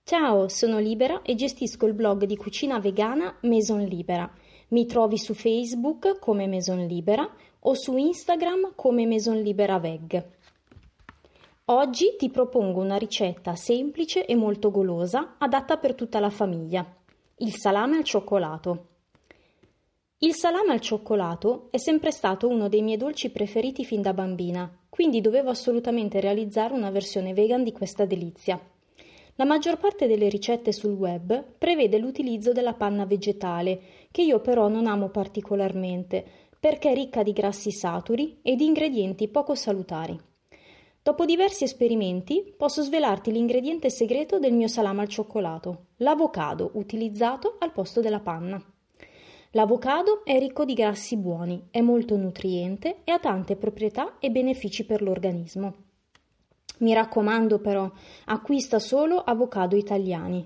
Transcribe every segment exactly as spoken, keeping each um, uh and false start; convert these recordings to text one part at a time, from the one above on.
Ciao, sono Libera e gestisco il blog di cucina vegana Maison Libera. Mi trovi su Facebook come Maison Libera o su Instagram come Maison Libera Veg. Oggi ti propongo una ricetta semplice e molto golosa, adatta per tutta la famiglia: il salame al cioccolato. Il salame al cioccolato è sempre stato uno dei miei dolci preferiti fin da bambina, quindi dovevo assolutamente realizzare una versione vegan di questa delizia. La maggior parte delle ricette sul web prevede l'utilizzo della panna vegetale, che io però non amo particolarmente, perché è ricca di grassi saturi e di ingredienti poco salutari. Dopo diversi esperimenti, posso svelarti l'ingrediente segreto del mio salame al cioccolato: l'avocado utilizzato al posto della panna. L'avocado è ricco di grassi buoni, è molto nutriente e ha tante proprietà e benefici per l'organismo. Mi raccomando però, acquista solo avocado italiani.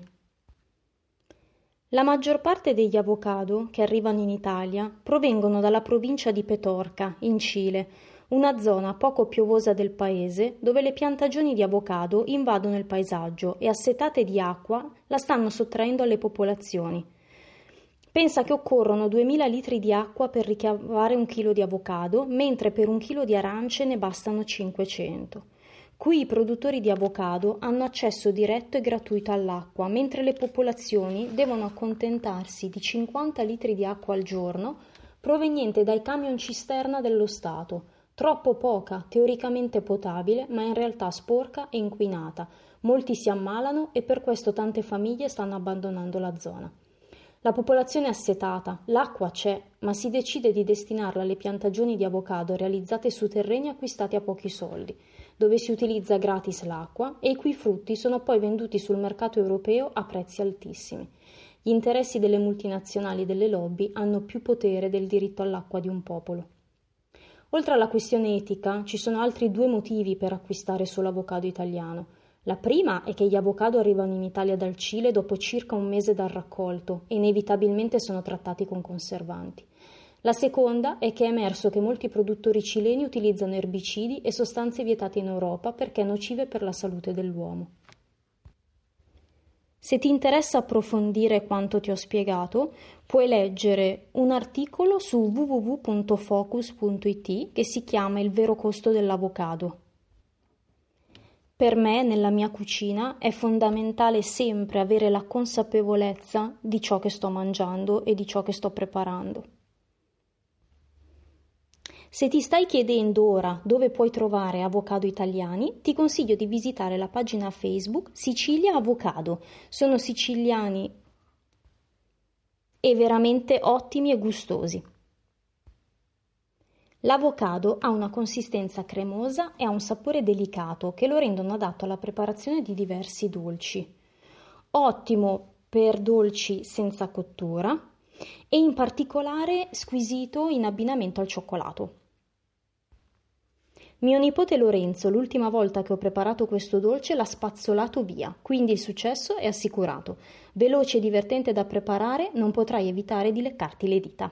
La maggior parte degli avocado che arrivano in Italia provengono dalla provincia di Petorca, in Cile, una zona poco piovosa del paese dove le piantagioni di avocado invadono il paesaggio e, assetate di acqua, la stanno sottraendo alle popolazioni. Pensa che occorrono duemila litri di acqua per ricavare un chilo di avocado, mentre per un chilo di arance ne bastano cinquecento. Qui i produttori di avocado hanno accesso diretto e gratuito all'acqua, mentre le popolazioni devono accontentarsi di cinquanta litri di acqua al giorno proveniente dai camion cisterna dello Stato, troppo poca, teoricamente potabile, ma in realtà sporca e inquinata. Molti si ammalano e per questo tante famiglie stanno abbandonando la zona. La popolazione è assetata, l'acqua c'è, ma si decide di destinarla alle piantagioni di avocado realizzate su terreni acquistati a pochi soldi, dove si utilizza gratis l'acqua e i cui frutti sono poi venduti sul mercato europeo a prezzi altissimi. Gli interessi delle multinazionali e delle lobby hanno più potere del diritto all'acqua di un popolo. Oltre alla questione etica, ci sono altri due motivi per acquistare solo avocado italiano. La prima è che gli avocado arrivano in Italia dal Cile dopo circa un mese dal raccolto e inevitabilmente sono trattati con conservanti. La seconda è che è emerso che molti produttori cileni utilizzano erbicidi e sostanze vietate in Europa perché nocive per la salute dell'uomo. Se ti interessa approfondire quanto ti ho spiegato, puoi leggere un articolo su w w w punto focus punto i t che si chiama Il vero costo dell'avocado. Per me, nella mia cucina, è fondamentale sempre avere la consapevolezza di ciò che sto mangiando e di ciò che sto preparando. Se ti stai chiedendo ora dove puoi trovare avocado italiani, ti consiglio di visitare la pagina Facebook Sicilia Avocado. Sono siciliani e veramente ottimi e gustosi. L'avocado ha una consistenza cremosa e ha un sapore delicato che lo rendono adatto alla preparazione di diversi dolci. Ottimo per dolci senza cottura e in particolare squisito in abbinamento al cioccolato. Mio nipote Lorenzo, l'ultima volta che ho preparato questo dolce, l'ha spazzolato via, quindi il successo è assicurato. Veloce e divertente da preparare, non potrai evitare di leccarti le dita.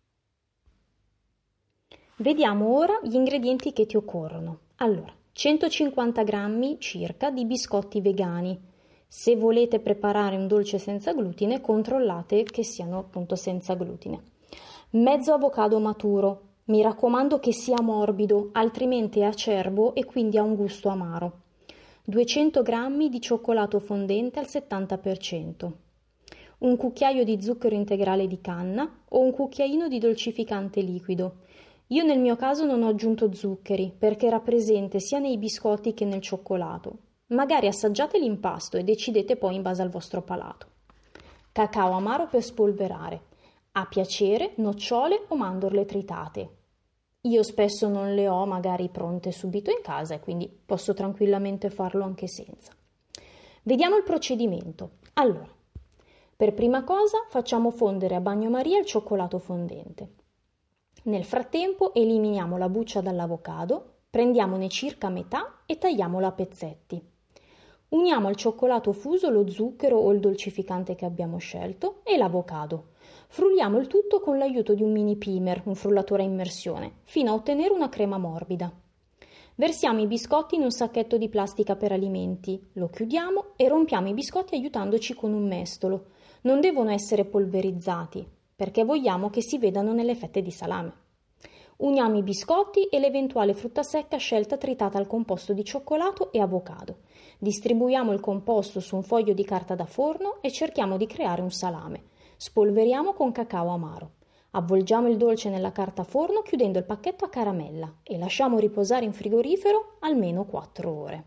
Vediamo ora gli ingredienti che ti occorrono. Allora, centocinquanta grammi circa di biscotti vegani. Se volete preparare un dolce senza glutine, controllate che siano appunto senza glutine. Mezzo avocado maturo. Mi raccomando che sia morbido, altrimenti è acerbo e quindi ha un gusto amaro. duecento grammi di cioccolato fondente al settanta per cento. Un cucchiaio di zucchero integrale di canna o un cucchiaino di dolcificante liquido. Io nel mio caso non ho aggiunto zuccheri perché era presente sia nei biscotti che nel cioccolato. Magari assaggiate l'impasto e decidete poi in base al vostro palato. Cacao amaro per spolverare. A piacere nocciole o mandorle tritate. Io spesso non le ho magari pronte subito in casa e quindi posso tranquillamente farlo anche senza. Vediamo il procedimento. Allora, per prima cosa facciamo fondere a bagnomaria il cioccolato fondente. Nel frattempo eliminiamo la buccia dall'avocado, prendiamone circa metà e tagliamolo a pezzetti. Uniamo al cioccolato fuso lo zucchero o il dolcificante che abbiamo scelto e l'avocado. Frulliamo il tutto con l'aiuto di un mini primer, un frullatore a immersione, fino a ottenere una crema morbida. Versiamo i biscotti in un sacchetto di plastica per alimenti, lo chiudiamo e rompiamo i biscotti aiutandoci con un mestolo. Non devono essere polverizzati, perché vogliamo che si vedano nelle fette di salame. Uniamo i biscotti e l'eventuale frutta secca scelta tritata al composto di cioccolato e avocado. Distribuiamo il composto su un foglio di carta da forno e cerchiamo di creare un salame. Spolveriamo con cacao amaro. Avvolgiamo il dolce nella carta forno chiudendo il pacchetto a caramella e lasciamo riposare in frigorifero almeno quattro ore.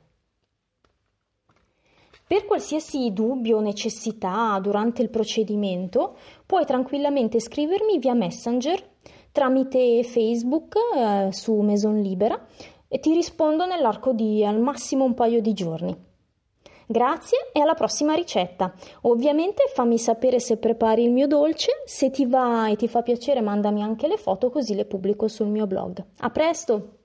Per qualsiasi dubbio o necessità durante il procedimento, puoi tranquillamente scrivermi via Messenger tramite Facebook eh, su Maison Libera e ti rispondo nell'arco di al massimo un paio di giorni. Grazie e alla prossima ricetta. Ovviamente fammi sapere se prepari il mio dolce, se ti va e ti fa piacere mandami anche le foto così le pubblico sul mio blog. A presto!